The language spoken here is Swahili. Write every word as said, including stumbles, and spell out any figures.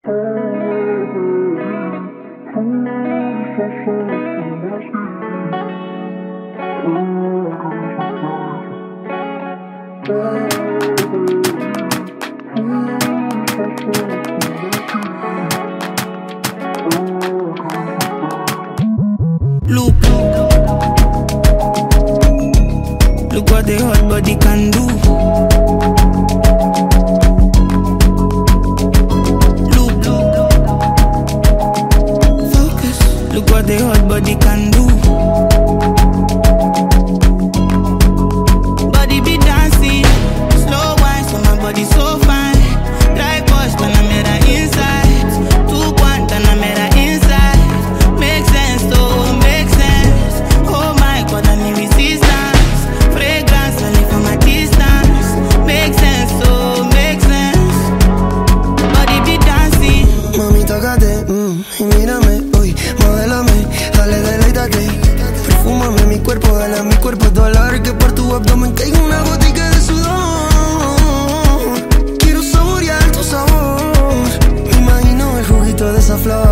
Look, look what the hot body can do. Look, focus. Look what the hot body can do. Body be dancing, slow wine, so my body so fine. Dry push, Panamera inside. Two quant, Panamera inside. Make sense, oh, make sense. Oh my God, I need resistance. Fragrance, only from a distance. Make sense, oh, make sense. Body be dancing. Mami, tócate, mm, y mírame, uy, modélame, dale, deleítate. Perfúmame mi cuerpo, dale a mi cuerpo dólar que por tu abdomen caiga una gotica de sudor. Quiero saborear tu sabor. Me imagino el juguito de esa flor.